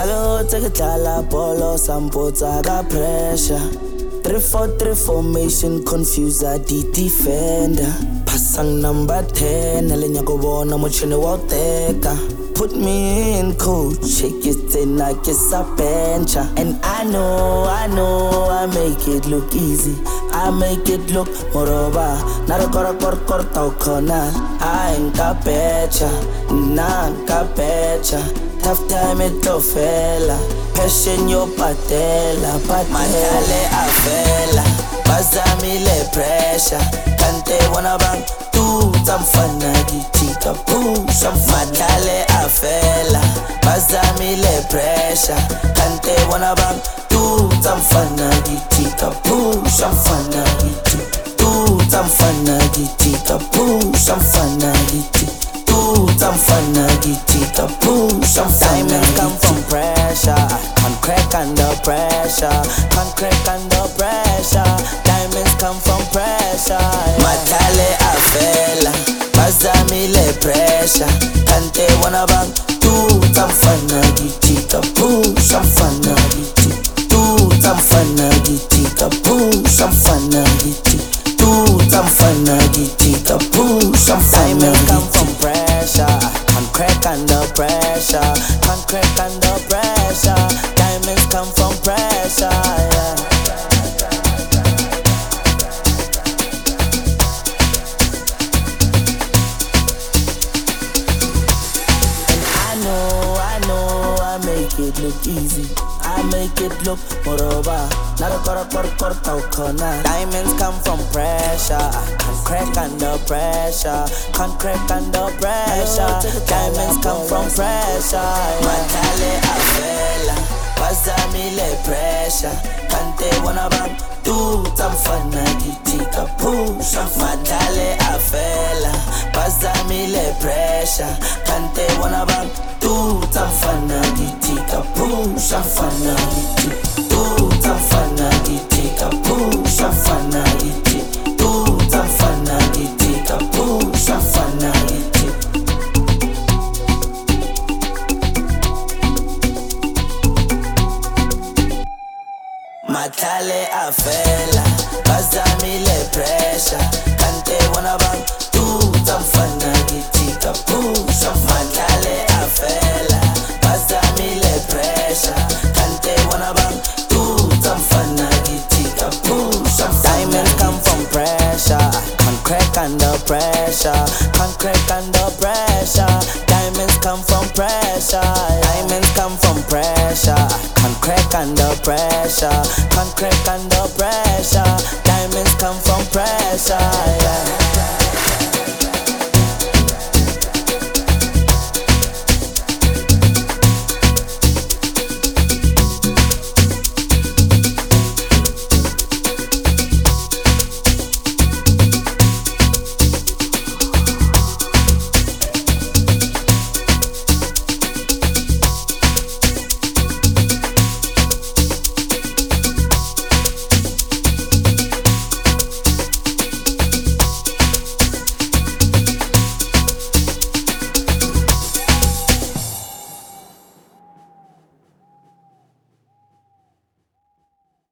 Nagahotse ke tlala bolo sampotsa ka pressure 3-4-3 formation confuser the defender Pasang number 10 Nalenya ko bona mochine wa teka Put me in coach Shake it in like it's a bench And I know I make it look easy I make it look moroba Nara kor tau kona I ain't got betcha Nah got betcha Tough time it to fella Passion yo patela Matale a fella Bazami le pressure Kante wana bang Tu tamfana gitika push Matale a fella Bazami le pressure Kante wana bang Tu tamfana gitika push Amfana giti Tu tamfana gitika push Amfana giti Tamfana gitika push Diamonds come from pressure Can't crack under pressure Can't crack under pressure Diamonds come from pressure Matale a fella Bazami le pressure Kante wana bang Tu tamfana gitika push Amfana giti Tu tamfana gitika push Amfana giti Tu tamfana gitika push Diamonds come from pressure Can't crack under pressure Can't crack under pressure Diamonds come from pressure yeah. And I know I make it look easy I make it look moroba Nara kor tau kona Diamonds come from pressure Can't crack under pressure Can't crack under pressure Diamonds come from pressure Matale a fella Bazami le pressure Kante wana bang Tu tamfana gitika push Matale a fella Bazami le pressure Kante wana bang Tu tamfana gitika push Amfana giti Tu tamfana gitika push Amfana giti Tu tamfana gitika push Amfana giti Matale a fella Bazami le pressure Kante wana bang Tu tamfana gitika push Matale a fella Bazami le pressure Kante wana bang Tu tamfana gitika push Diamonds come from pressure Can't crack under pressure Can't crack under pressure Diamonds come from pressure Diamonds come from pressure Can't crack under pressure Can't crack under pressure Diamonds come from pressure yeah.